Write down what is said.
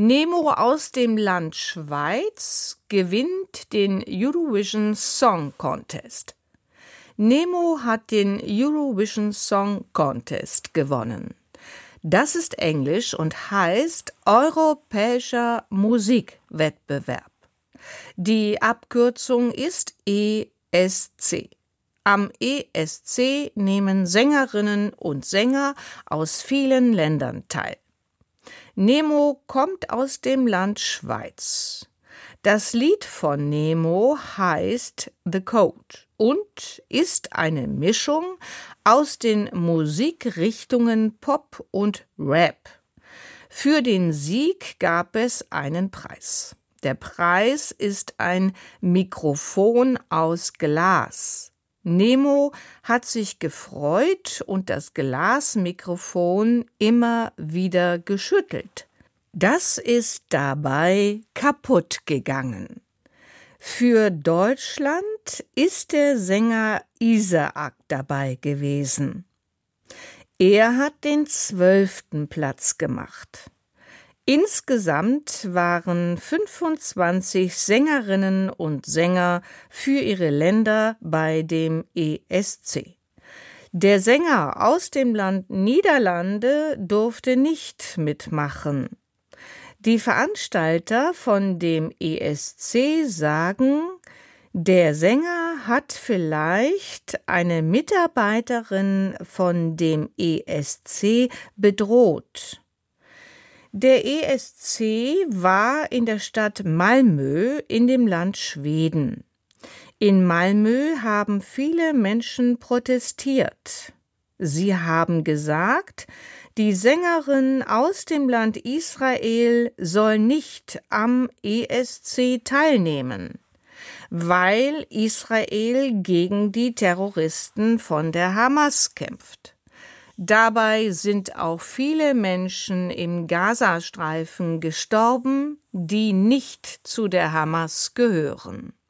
Nemo aus dem Land Schweiz gewinnt den Eurovision Song Contest. Nemo hat den Eurovision Song Contest gewonnen. Das ist Englisch und heißt Europäischer Musikwettbewerb. Die Abkürzung ist ESC. Am ESC nehmen Sängerinnen und Sänger aus vielen Ländern teil. Nemo kommt aus dem Land Schweiz. Das Lied von Nemo heißt The Code und ist eine Mischung aus den Musikrichtungen Pop und Rap. Für den Sieg gab es einen Preis. Der Preis ist ein Mikrofon aus Glas. Nemo hat sich gefreut und das Glasmikrofon immer wieder geschüttelt. Das ist dabei kaputt gegangen. Für Deutschland ist der Sänger Isaak dabei gewesen. Er hat den 12. Platz gemacht. Insgesamt waren 25 Sängerinnen und Sänger für ihre Länder bei dem ESC. Der Sänger aus dem Land Niederlande durfte nicht mitmachen. Die Veranstalter von dem ESC sagen, der Sänger hat vielleicht eine Mitarbeiterin von dem ESC bedroht. Der ESC war in der Stadt Malmö in dem Land Schweden. In Malmö haben viele Menschen protestiert. Sie haben gesagt, die Sängerin aus dem Land Israel soll nicht am ESC teilnehmen, weil Israel gegen die Terroristen von der Hamas kämpft. Dabei sind auch viele Menschen im Gazastreifen gestorben, die nicht zu der Hamas gehören.